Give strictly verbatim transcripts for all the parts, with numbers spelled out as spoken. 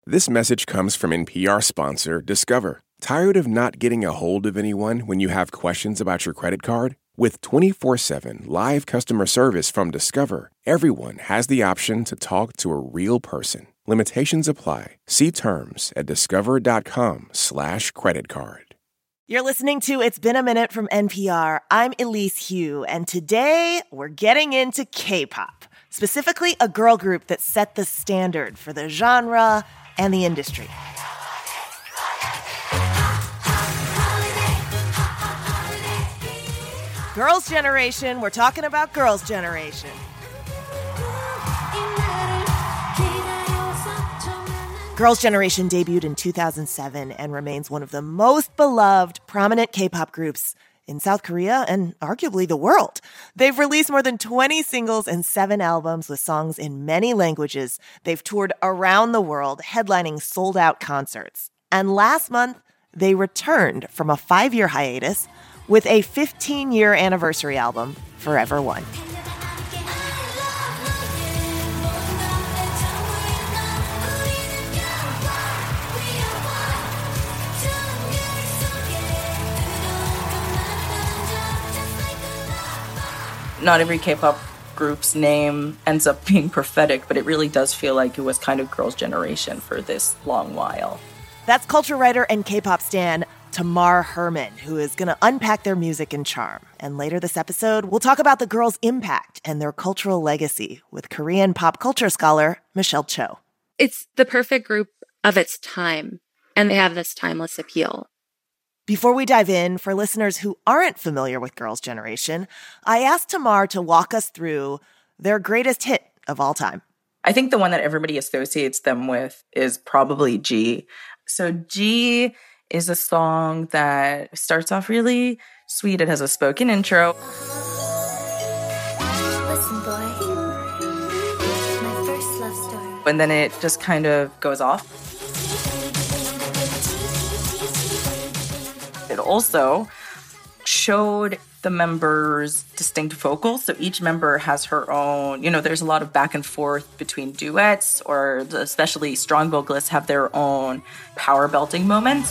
This message comes from N P R sponsor Discover. Tired of not getting a hold of anyone when you have questions about your credit card? With twenty-four seven live customer service from Discover, everyone has the option to talk to a real person. Limitations apply. See terms at discover.com slash credit card. You're listening to It's Been a Minute from N P R. I'm Elise Hu, and today we're getting into K-pop, specifically a girl group that set the standard for the genre and the industry. Girls' Generation, we're talking about Girls' Generation. Girls' Generation debuted in two thousand seven and remains one of the most beloved, prominent K-pop groups in South Korea and arguably the world. They've released more than twenty singles and seven albums with songs in many languages. They've toured around the world, headlining sold-out concerts. And last month, they returned from a five-year hiatus with a fifteen-year anniversary album, Forever One. Not every K-pop group's name ends up being prophetic, but it really does feel like it was kind of Girls' Generation for this long while. That's culture writer and K-pop stan Tamar Herman, who is going to unpack their music and charm. And later this episode, we'll talk about the girls' impact and their cultural legacy with Korean pop culture scholar Michelle Cho. It's the perfect group of its time, and they have this timeless appeal. Before we dive in, for listeners who aren't familiar with Girls' Generation, I asked Tamar to walk us through their greatest hit of all time. I think the one that everybody associates them with is probably G. So G is a song that starts off really sweet. It has a spoken intro. Listen, boy, my first love story. And then it just kind of goes off. It also showed the members' distinct vocals. So each member has her own, you know, there's a lot of back and forth between duets, or especially strong vocalists have their own power belting moments.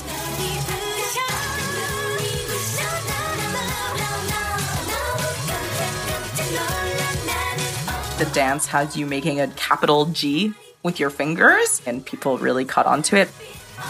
The dance has you making a capital G with your fingers, and people really caught on to it.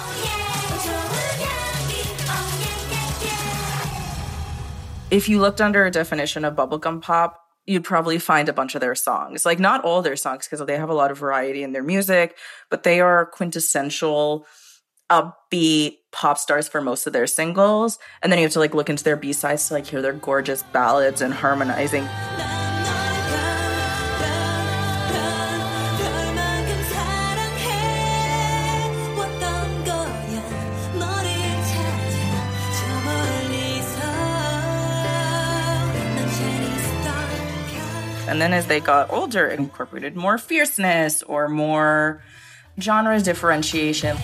If you looked under a definition of bubblegum pop, you'd probably find a bunch of their songs. Like, not all their songs, because they have a lot of variety in their music, but they are quintessential upbeat pop stars for most of their singles. And then you have to like look into their B-sides to like hear their gorgeous ballads and harmonizing. And then as they got older, it incorporated more fierceness or more genre differentiation.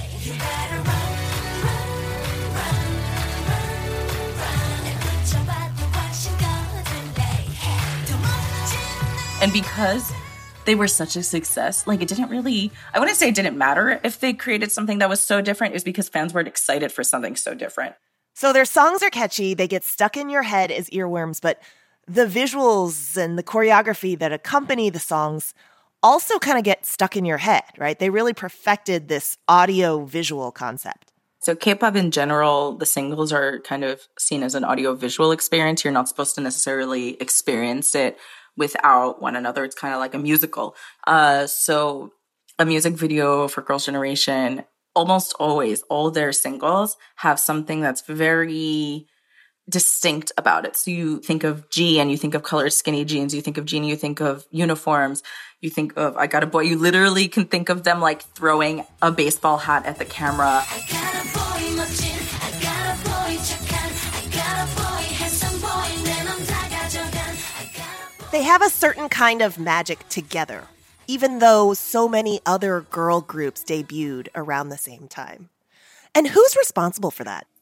And because they were such a success, like it didn't really, I wouldn't say it didn't matter if they created something that was so different. It was because fans were excited for something so different. So their songs are catchy, they get stuck in your head as earworms, but the visuals and the choreography that accompany the songs also kind of get stuck in your head, right? They really perfected this audio-visual concept. So K-pop in general, the singles are kind of seen as an audio-visual experience. You're not supposed to necessarily experience it without one another. It's kind of like a musical. Uh, so a music video for Girls' Generation, almost always, all their singles have something that's very distinct about it. So you think of G and you think of colored skinny jeans, you think of Genie, you think of uniforms, you think of I Got a Boy. You literally can think of them like throwing a baseball hat at the camera. I got a boy, 멋진, I got a boy, 착한, I got a boy, handsome boy, 내 맘 다 가져간, I got a boy. They have a certain kind of magic together, even though so many other girl groups debuted around the same time. And who's responsible for that?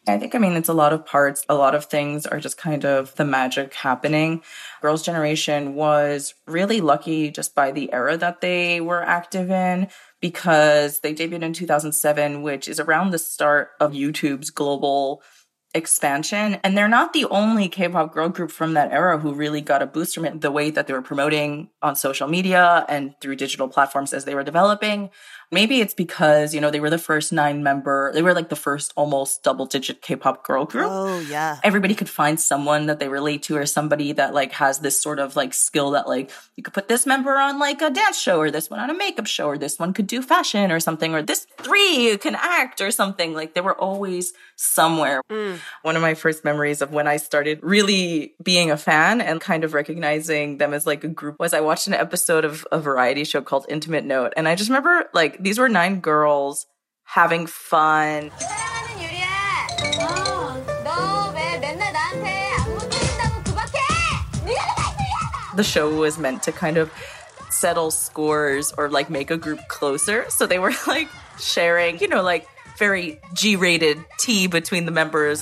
I think, I mean, it's a lot of parts. A lot of things are just kind of the magic happening. Girls' Generation was really lucky just by the era that they were active in, because they debuted in two thousand seven, which is around the start of YouTube's global expansion. And they're not the only K-pop girl group from that era who really got a boost from it, the way that they were promoting on social media and through digital platforms as they were developing. Maybe it's because, you know, they were the first nine member, they were like the first almost double digit K-pop girl group. Oh, yeah. Everybody could find someone that they relate to, or somebody that like has this sort of like skill that like you could put this member on like a dance show, or this one on a makeup show, or this one could do fashion or something, or this three can act or something. Like they were always somewhere. Mm. One of my first memories of when I started really being a fan and kind of recognizing them as like a group was I watched an episode of a variety show called Intimate Note. And I just remember like these were nine girls having fun. The show was meant to kind of settle scores or like make a group closer. So they were like sharing, you know, like very G-rated tea between the members.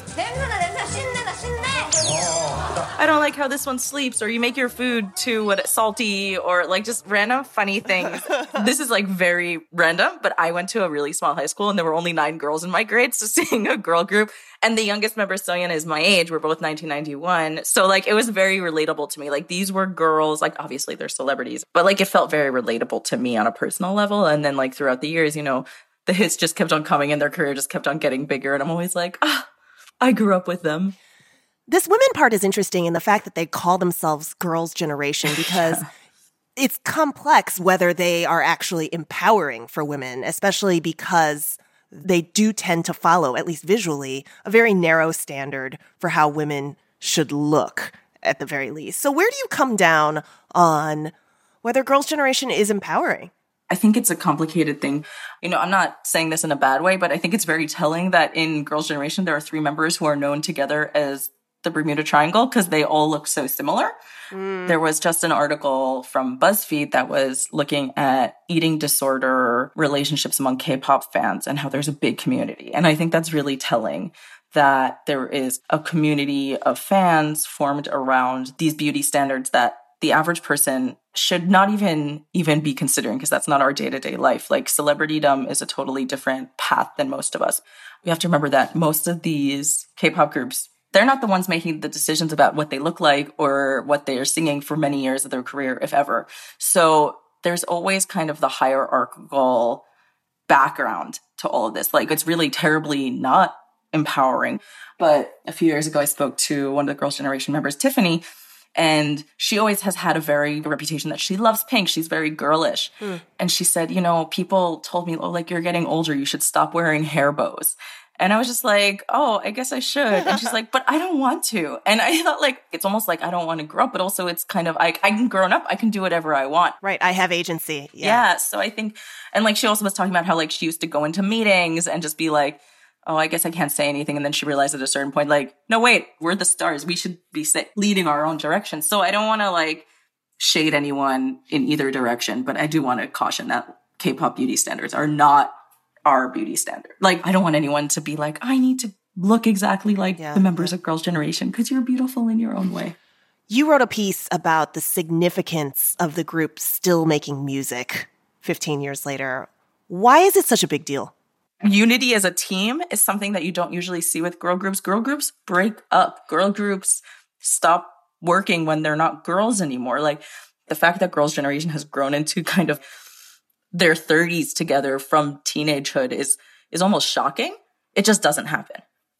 I don't like how this one sleeps, or you make your food too what salty, or like just random funny things. This is like very random, but I went to a really small high school and there were only nine girls in my grade, so seeing a girl group, and the youngest member, Soyeon, is my age. We're both nineteen ninety-one. So like it was very relatable to me. Like these were girls, like obviously they're celebrities, but like it felt very relatable to me on a personal level. And then like throughout the years, you know, the hits just kept on coming and their career just kept on getting bigger. And I'm always like, ah, I grew up with them. This women part is interesting in the fact that they call themselves Girls' Generation, because yeah. It's complex whether they are actually empowering for women, especially because they do tend to follow, at least visually, a very narrow standard for how women should look, at the very least. So where do you come down on whether Girls' Generation is empowering? I think it's a complicated thing. You know, I'm not saying this in a bad way, but I think it's very telling that in Girls' Generation, there are three members who are known together as the Bermuda Triangle because they all look so similar. Mm. There was just an article from BuzzFeed that was looking at eating disorder relationships among K-pop fans and how there's a big community. And I think that's really telling that there is a community of fans formed around these beauty standards that the average person should not even even be considering, because that's not our day-to-day life. Like celebritydom is a totally different path than most of us. We have to remember that most of these K-pop groups, they're not the ones making the decisions about what they look like or what they are singing for many years of their career, if ever. So there's always kind of the hierarchical background to all of this. Like it's really terribly not empowering. But a few years ago, I spoke to one of the Girls' Generation members, Tiffany, and she always has had a very good reputation that she loves pink. She's very girlish. Hmm. And she said, you know, people told me, oh, like, you're getting older. You should stop wearing hair bows. And I was just like, oh, I guess I should. And she's like, but I don't want to. And I thought, like, it's almost like I don't want to grow up, but also it's kind of, I, I'm grown up. I can do whatever I want. Right. I have agency. Yeah. yeah. So I think, and like, she also was talking about how, like, she used to go into meetings and just be like, oh, I guess I can't say anything. And then she realized at a certain point, like, no, wait, we're the stars. We should be leading our own direction. So I don't want to, like, shade anyone in either direction, but I do want to caution that K-pop beauty standards are not our beauty standard. Like, I don't want anyone to be like, I need to look exactly like yeah. the members of Girls' Generation, because you're beautiful in your own way. You wrote a piece about the significance of the group still making music fifteen years later. Why is it such a big deal? Unity as a team is something that you don't usually see with girl groups. Girl groups break up. Girl groups stop working when they're not girls anymore. Like, the fact that Girls' Generation has grown into kind of their thirties together from teenagehood is is almost shocking. It just doesn't happen.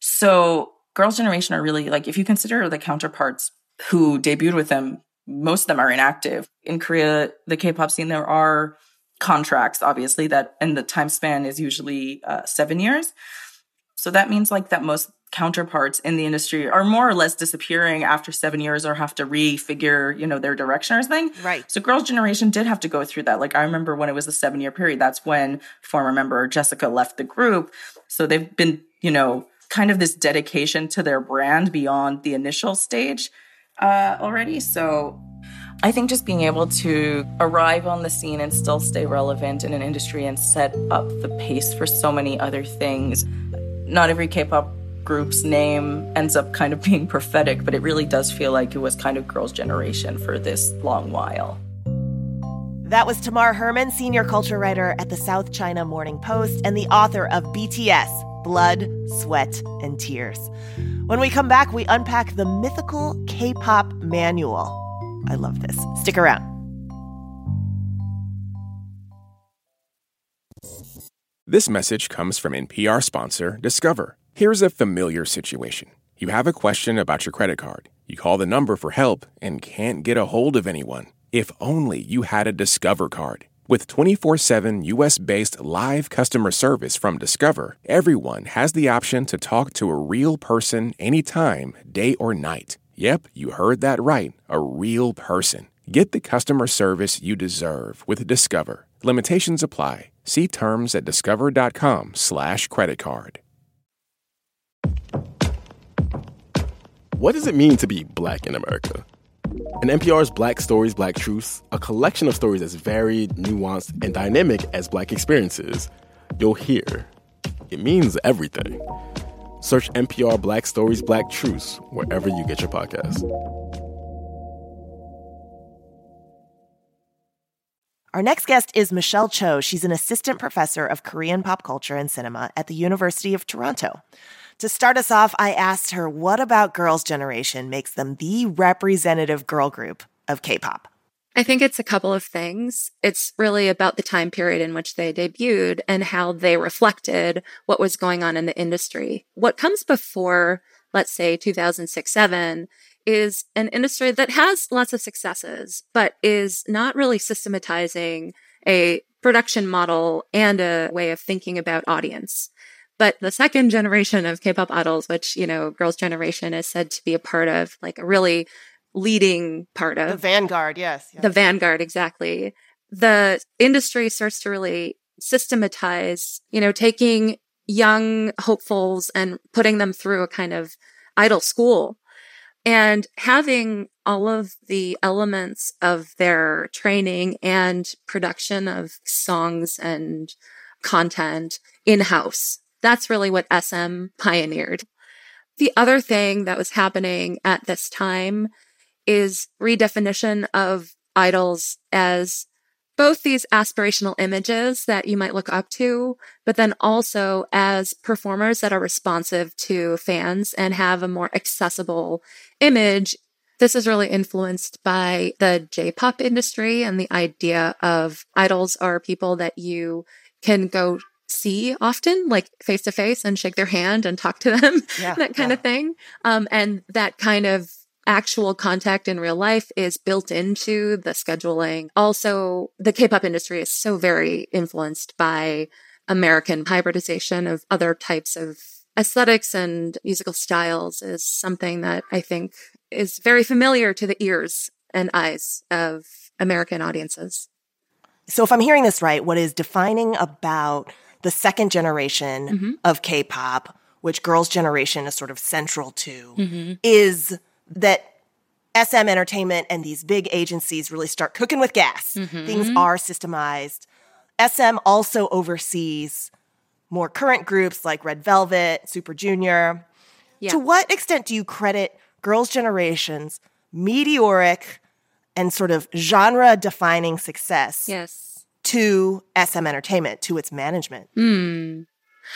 So Girls' Generation are really, like, if you consider the counterparts who debuted with them, most of them are inactive. In Korea, the K-pop scene, there are contracts, obviously, that, and the time span is usually uh, seven years. So that means, like, that most counterparts in the industry are more or less disappearing after seven years or have to refigure, you know, their direction or something. Right. So Girls' Generation did have to go through that. Like, I remember when it was a seven-year period, that's when former member Jessica left the group. So they've been, you know, kind of this dedication to their brand beyond the initial stage uh, already. So I think just being able to arrive on the scene and still stay relevant in an industry and set up the pace for so many other things. Not every K-pop group's name ends up kind of being prophetic, but it really does feel like it was kind of Girls' Generation for this long while. That was Tamar Herman, senior culture writer at the South China Morning Post and the author of B T S, Blood, Sweat, and Tears. When we come back, we unpack the mythical K-pop manual. I love this. Stick around. This message comes from N P R sponsor Discover. Here's a familiar situation. You have a question about your credit card. You call the number for help and can't get a hold of anyone. If only you had a Discover card. With twenty-four seven U S-based live customer service from Discover, everyone has the option to talk to a real person anytime, day or night. Yep, you heard that right, a real person. Get the customer service you deserve with Discover. Limitations apply. See terms at discover.com slash credit card. What does it mean to be Black in America? In N P R's Black Stories, Black Truths, a collection of stories as varied, nuanced, and dynamic as Black experiences, you'll hear it means everything. Search N P R Black Stories, Black Truths wherever you get your podcasts. Our next guest is Michelle Cho. She's an assistant professor of Korean pop culture and cinema at the University of Toronto. To start us off, I asked her what about Girls' Generation makes them the representative girl group of K-pop? I think it's a couple of things. It's really about the time period in which they debuted and how they reflected what was going on in the industry. What comes before, let's say, two thousand six, seven is an industry that has lots of successes, but is not really systematizing a production model and a way of thinking about audience. But the second generation of K-pop idols, which, you know, Girls' Generation is said to be a part of, like a really leading part of. The vanguard, yes, yes. The vanguard, exactly. The industry starts to really systematize, you know, taking young hopefuls and putting them through a kind of idol school and having all of the elements of their training and production of songs and content in-house. That's really what S M pioneered. The other thing that was happening at this time is redefinition of idols as both these aspirational images that you might look up to, but then also as performers that are responsive to fans and have a more accessible image. This is really influenced by the J-pop industry and the idea of idols are people that you can go see often, like face to face and shake their hand and talk to them, yeah, that kind yeah. of thing. Um, and that kind of actual contact in real life is built into the scheduling. Also, the K-pop industry is so very influenced by American hybridization of other types of aesthetics and musical styles is something that I think is very familiar to the ears and eyes of American audiences. So if I'm hearing this right, what is defining about the second generation mm-hmm. of K-pop, which Girls' Generation is sort of central to, mm-hmm. is that S M Entertainment and these big agencies really start cooking with gas. Mm-hmm. Things are systemized. S M also oversees more current groups like Red Velvet, Super Junior. Yeah. To what extent do you credit Girls' Generation's meteoric and sort of genre-defining success yes. to S M Entertainment, to its management? Mm.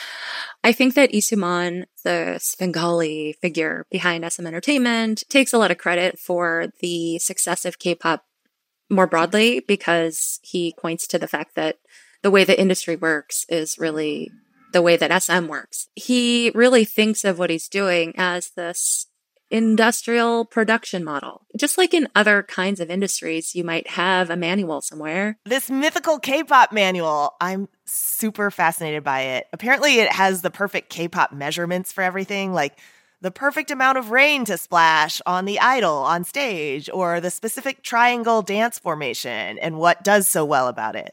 I think that Lee Soo-man, the Svengali figure behind S M Entertainment, takes a lot of credit for the success of K-pop more broadly because he points to the fact that the way the industry works is really the way that S M works. He really thinks of what he's doing as this industrial production model. Just like in other kinds of industries, you might have a manual somewhere. This mythical K-pop manual, I'm super fascinated by it. Apparently it has the perfect K-pop measurements for everything, like the perfect amount of rain to splash on the idol on stage, or the specific triangle dance formation and what does so well about it.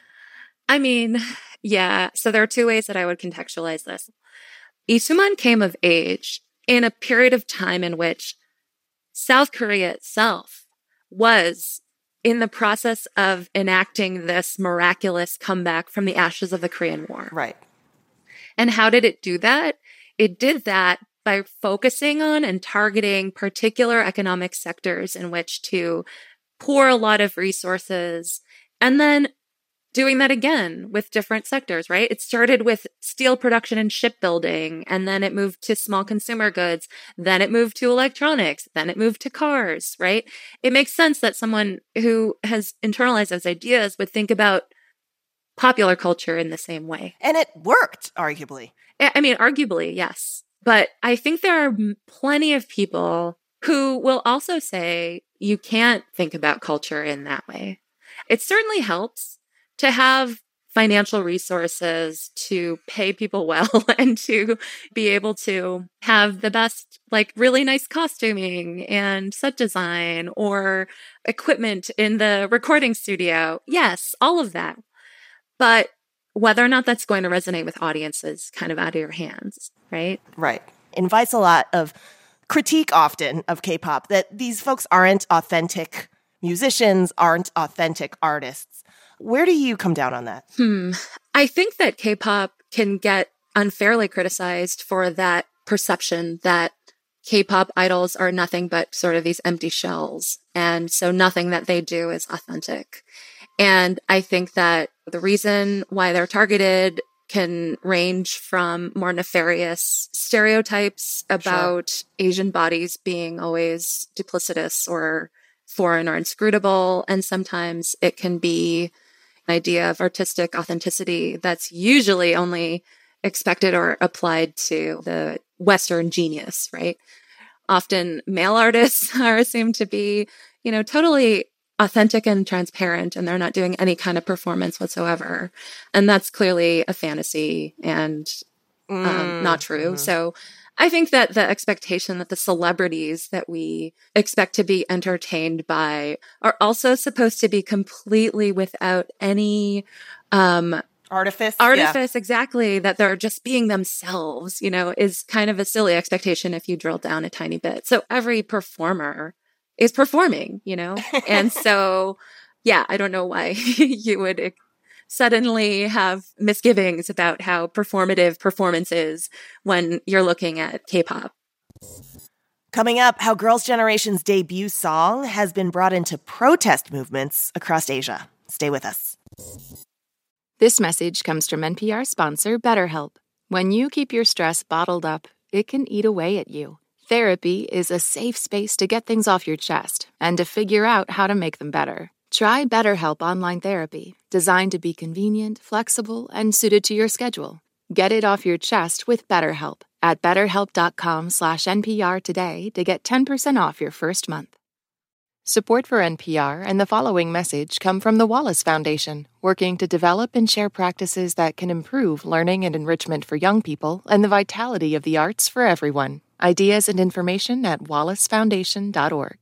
I mean, yeah. So there are two ways that I would contextualize this. Lee Soo-man came of age in a period of time in which South Korea itself was in the process of enacting this miraculous comeback from the ashes of the Korean War. Right. And how did it do that? it did that by focusing on and targeting particular economic sectors in which to pour a lot of resources, and then doing that again with different sectors, right? It started with steel production and shipbuilding, and then it moved to small consumer goods, then it moved to electronics, then it moved to cars, right? It makes sense that someone who has internalized those ideas would think about popular culture in the same way. And it worked, arguably. I mean, arguably, yes. But I think there are plenty of people who will also say you can't think about culture in that way. It certainly helps to have financial resources to pay people well and to be able to have the best, like really nice costuming and set design or equipment in the recording studio. Yes, all of that. But whether or not that's going to resonate with audiences kind of out of your hands, right? Right. Invites a lot of critique often of K-pop, that these folks aren't authentic musicians, aren't authentic artists. Where do you come down on that? Hmm. I think that K-pop can get unfairly criticized for that perception that K-pop idols are nothing but sort of these empty shells. And so nothing that they do is authentic. And I think that the reason why they're targeted can range from more nefarious stereotypes about sure. Asian bodies being always duplicitous or foreign or inscrutable. And sometimes it can be an idea of artistic authenticity that's usually only expected or applied to the Western genius, right? Often male artists are assumed to be, you know, totally authentic and transparent, and they're not doing any kind of performance whatsoever. And that's clearly a fantasy and um, mm, not true. Mm-hmm. So I think that the expectation that the celebrities that we expect to be entertained by are also supposed to be completely without any um, artifice. Artifice, yeah. exactly, that they're just being themselves, you know, is kind of a silly expectation if you drill down a tiny bit. So every performer is performing, you know? And so, yeah, I don't know why you would suddenly have misgivings about how performative performance is when you're looking at K-pop. Coming up, how Girls' Generation's debut song has been brought into protest movements across Asia. Stay with us. This message comes from N P R sponsor BetterHelp. When you keep your stress bottled up, it can eat away at you. Therapy is a safe space to get things off your chest and to figure out how to make them better. Try BetterHelp Online Therapy, designed to be convenient, flexible, and suited to your schedule. Get it off your chest with BetterHelp at betterhelp.com slash NPR today to get ten percent off your first month. Support for N P R and the following message come from the Wallace Foundation, working to develop and share practices that can improve learning and enrichment for young people and the vitality of the arts for everyone. Ideas and information at wallace foundation dot org.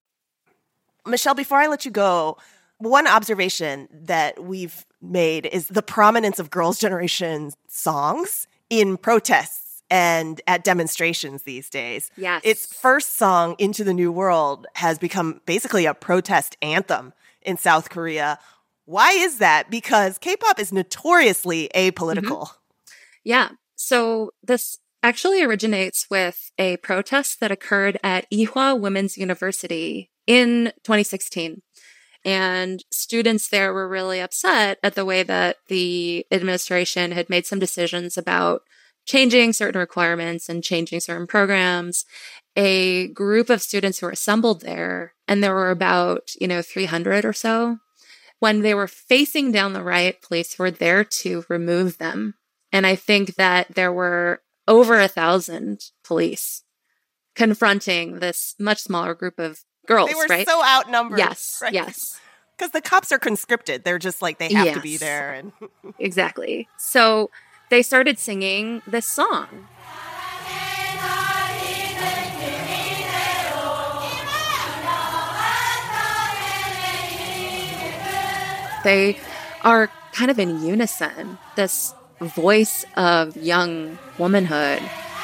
Michelle, before I let you go, one observation that we've made is the prominence of Girls' Generation songs in protests and at demonstrations these days. Yes. Its first song, Into the New World, has become basically a protest anthem in South Korea. Why is that? Because K-pop is notoriously apolitical. Mm-hmm. Yeah. So this actually originates with a protest that occurred at Ewha Women's University in twenty sixteen. And students there were really upset at the way that the administration had made some decisions about changing certain requirements and changing certain programs. A group of students who were assembled there, and there were about, you know, three hundred or so, when they were facing down the riot police who were there to remove them. And I think that there were over a thousand police confronting this much smaller group of girls, They were right? so outnumbered. Yes, right? yes. Because the cops are conscripted. They're just like, they have yes. to be there. And Exactly. So they started singing this song. They are kind of in unison, this voice of young womanhood.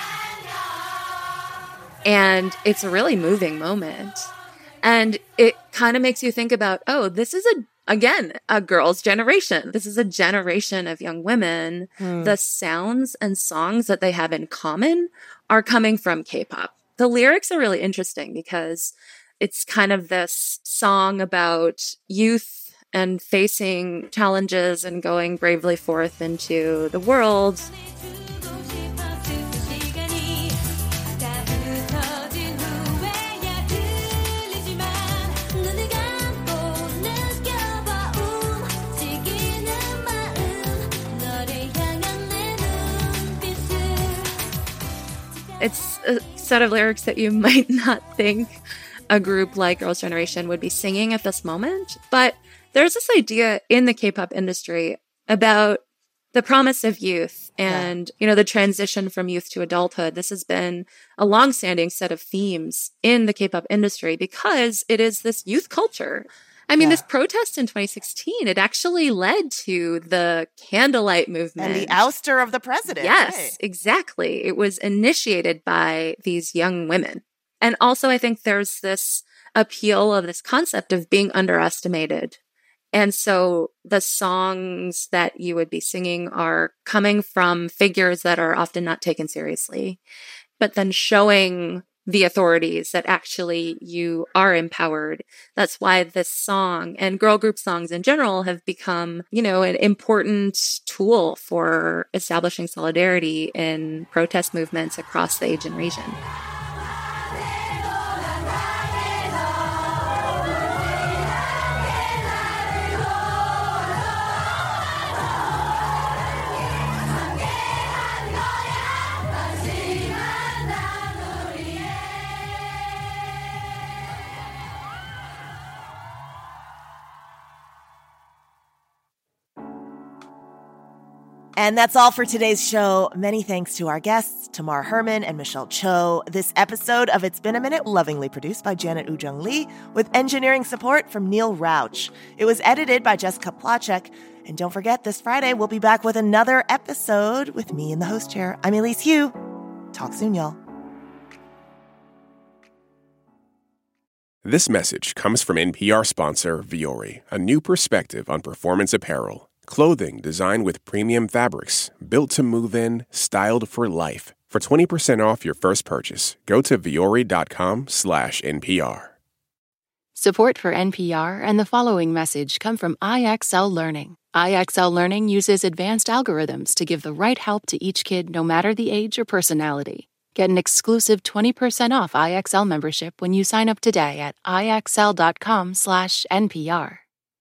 And it's a really moving moment. And it kind of makes you think about, oh, this is a again, a girl's generation. This is a generation of young women. Hmm. The sounds and songs that they have in common are coming from K-pop. The lyrics are really interesting because it's kind of this song about youth and facing challenges and going bravely forth into the world. It's a set of lyrics that you might not think a group like Girls' Generation would be singing at this moment. But there's this idea in the K-pop industry about the promise of youth and, yeah. you know, the transition from youth to adulthood. This has been a longstanding set of themes in the K-pop industry because it is this youth culture. I mean, yeah. this protest in twenty sixteen, it actually led to the Candlelight movement. And the ouster of the president. Yes, right. exactly. It was initiated by these young women. And also, I think there's this appeal of this concept of being underestimated. And so the songs that you would be singing are coming from figures that are often not taken seriously, but then showing the authorities that actually you are empowered. That's why this song and girl group songs in general have become, you know, an important tool for establishing solidarity in protest movements across the Asian region. And that's all for today's show. Many thanks to our guests, Tamar Herman and Michelle Cho. This episode of It's Been a Minute, lovingly produced by Janet Ujung Lee, with engineering support from Neil Rauch. It was edited by Jessica Plachek. And don't forget, this Friday, we'll be back with another episode with me in the host chair. I'm Elise Hu. Talk soon, y'all. This message comes from N P R sponsor Vuori, a new perspective on performance apparel. Clothing designed with premium fabrics, built to move in, styled for life. For twenty percent off your first purchase, go to vuori.com slash NPR. Support for N P R and the following message come from I X L Learning. I X L Learning uses advanced algorithms to give the right help to each kid no matter the age or personality. Get an exclusive twenty percent off I X L membership when you sign up today at ixl.com slash NPR.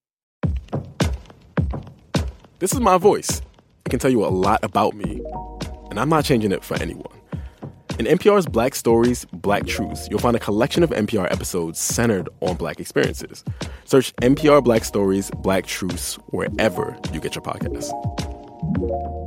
This is my voice. It can tell you a lot about me, and I'm not changing it for anyone. In N P R's Black Stories, Black Truths, you'll find a collection of N P R episodes centered on Black experiences. Search N P R Black Stories, Black Truths wherever you get your podcasts.